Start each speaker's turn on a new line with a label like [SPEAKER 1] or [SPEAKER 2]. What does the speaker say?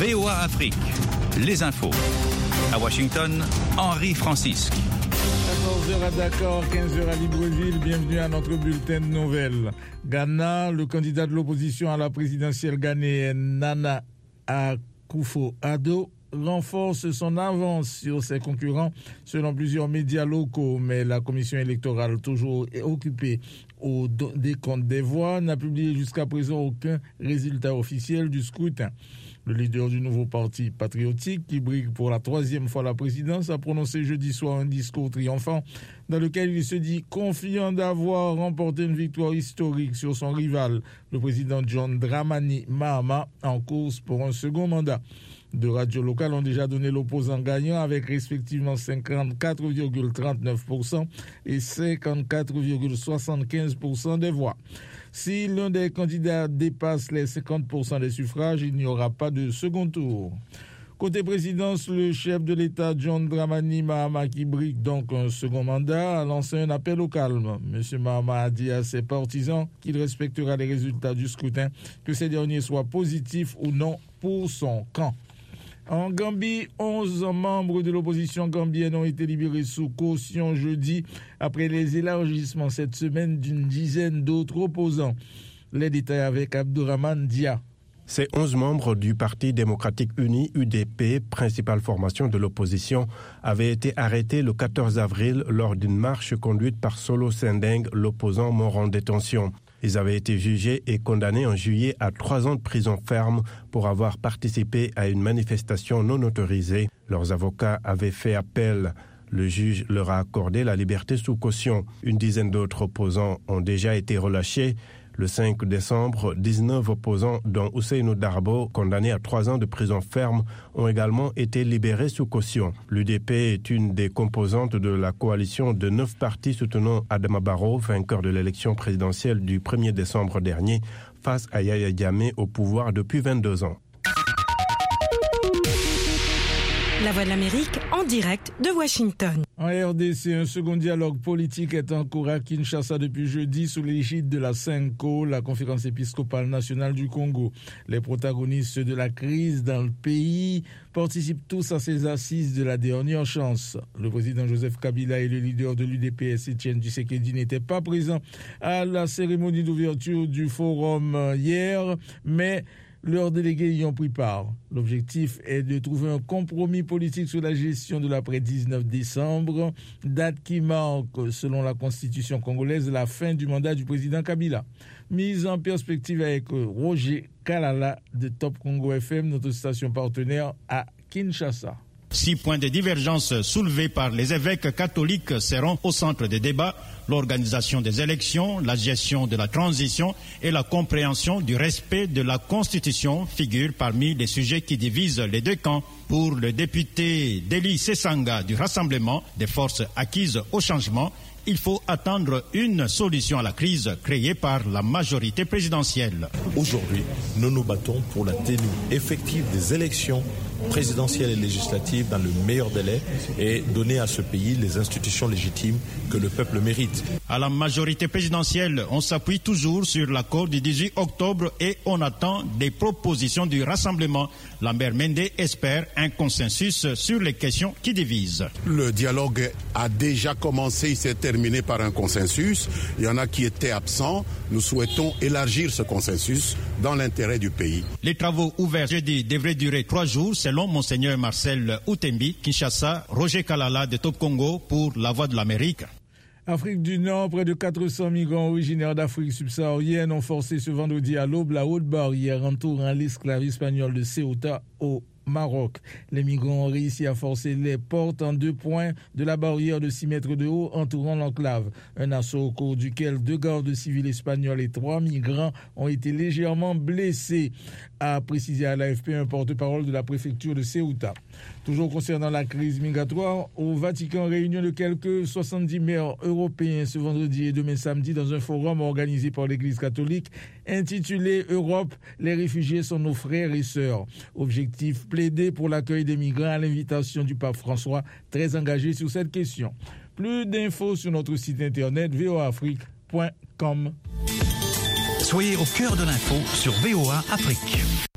[SPEAKER 1] VOA Afrique, les infos. À Washington, Henri Francisque.
[SPEAKER 2] 14h à Dakar, 15h à Libreville, bienvenue à notre bulletin de nouvelles. Ghana, le candidat de l'opposition à la présidentielle ghanéenne Nana Akufo-Addo renforce son avance sur ses concurrents selon plusieurs médias locaux, mais la commission électorale, toujours occupée au décompte des voix, n'a publié jusqu'à présent aucun résultat officiel du scrutin. Le leader du nouveau parti patriotique, qui brigue pour la troisième fois la présidence, a prononcé jeudi soir un discours triomphant dans lequel il se dit confiant d'avoir remporté une victoire historique sur son rival, le président John Dramani Mahama, en course pour un second mandat. Deux radios locales ont déjà donné l'opposant gagnant avec respectivement 54,39% et 54,75% des voix. Si l'un des candidats dépasse les 50% des suffrages, il n'y aura pas de second tour. Côté présidence, le chef de l'État, John Dramani Mahama, qui brigue donc un second mandat, a lancé un appel au calme. M. Mahama a dit à ses partisans qu'il respectera les résultats du scrutin, que ces derniers soient positifs ou non pour son camp. En Gambie, 11 membres de l'opposition gambienne ont été libérés sous caution jeudi après les élargissements cette semaine d'une dizaine d'autres opposants. Les détails avec Abdourahmane Dia.
[SPEAKER 3] Ces 11 membres du Parti démocratique uni, UDP, principale formation de l'opposition, avaient été arrêtés le 14 avril lors d'une marche conduite par Solo Sendeng, l'opposant mort en détention. Ils avaient été jugés et condamnés en juillet à 3 ans de prison ferme pour avoir participé à une manifestation non autorisée. Leurs avocats avaient fait appel. Le juge leur a accordé la liberté sous caution. Une dizaine d'autres opposants ont déjà été relâchés. Le 5 décembre, 19 opposants, dont Ousseynou Darbo, condamnés à 3 ans de prison ferme, ont également été libérés sous caution. L'UDP est une des composantes de la coalition de 9 partis soutenant Adama Barrow, vainqueur de l'élection présidentielle du 1er décembre dernier, face à Yahya Jammeh au pouvoir depuis 22 ans.
[SPEAKER 4] La Voix de l'Amérique en direct de Washington.
[SPEAKER 2] En RDC, un second dialogue politique est en cours à Kinshasa depuis jeudi sous l'égide de la CENCO, la Conférence épiscopale nationale du Congo. Les protagonistes de la crise dans le pays participent tous à ces assises de la dernière chance. Le président Joseph Kabila et le leader de l'UDPS, Etienne Tshisekedi, n'étaient pas présents à la cérémonie d'ouverture du forum hier, mais leurs délégués y ont pris part. L'objectif est de trouver un compromis politique sur la gestion de l'après-19 décembre, date qui marque, selon la constitution congolaise, la fin du mandat du président Kabila. Mise en perspective avec Roger Kalala de Top Congo FM, notre station partenaire à Kinshasa.
[SPEAKER 5] 6 points de divergence soulevés par les évêques catholiques seront au centre des débats: l'organisation des élections, la gestion de la transition et la compréhension du respect de la Constitution figurent parmi les sujets qui divisent les deux camps. Pour le député Deli Sessanga du Rassemblement des forces acquises au changement, il faut attendre une solution à la crise créée par la majorité présidentielle.
[SPEAKER 6] Aujourd'hui, nous nous battons pour la tenue effective des élections présidentielles et législatives dans le meilleur délai et donner à ce pays les institutions légitimes que le peuple mérite.
[SPEAKER 5] À la majorité présidentielle, on s'appuie toujours sur l'accord du 18 octobre et on attend des propositions du Rassemblement. Lambert Mende espère un consensus sur les questions qui divisent.
[SPEAKER 7] Le dialogue a déjà commencé, il s'est terminé par un consensus. Il y en a qui étaient absents. Nous souhaitons élargir ce consensus dans l'intérêt du pays.
[SPEAKER 5] Les travaux ouverts jeudi devraient durer 3 jours selon Monseigneur Marcel Outembi. Kinshasa, Roger Kalala de Top Congo pour La Voix de l'Amérique.
[SPEAKER 2] Afrique du Nord, près de 400 migrants originaires d'Afrique subsaharienne ont forcé ce vendredi à l'aube la haute barrière entourant l'esclave espagnol de Ceuta au Maroc. Les migrants ont réussi à forcer les portes en 2 points de la barrière de 6 mètres de haut entourant l'enclave. Un assaut au cours duquel 2 gardes civils espagnols et 3 migrants ont été légèrement blessés, a précisé à l'AFP un porte-parole de la préfecture de Ceuta. Toujours concernant la crise migratoire, au Vatican, réunion de quelques 70 maires européens ce vendredi et demain samedi dans un forum organisé par l'Église catholique intitulé « Europe, les réfugiés sont nos frères et sœurs ». Objectif: plaider pour l'accueil des migrants à l'invitation du pape François, très engagé sur cette question. Plus d'infos sur notre site internet voaafrique.com.
[SPEAKER 1] Soyez au cœur de l'info sur VOA Afrique.